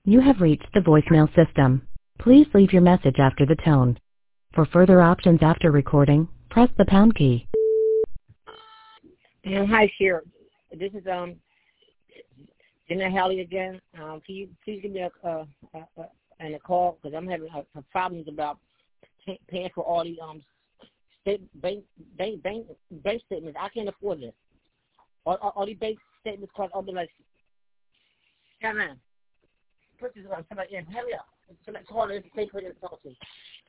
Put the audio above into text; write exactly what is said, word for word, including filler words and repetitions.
You have reached the voicemail system. Please leave your message after the tone. For further options after recording, press the pound key. Um, hi, Sheriff. This is um, Jenna Haley again. Um, can you please give me a, a, a, a, and a call because I'm having uh, some problems about pay, paying for all the um state bank bank bank bank statements. I can't afford this. All, all, all these bank statements cost over like. Come on, put this on somebody in. Hurry up. Somebody call this. They put it in policy.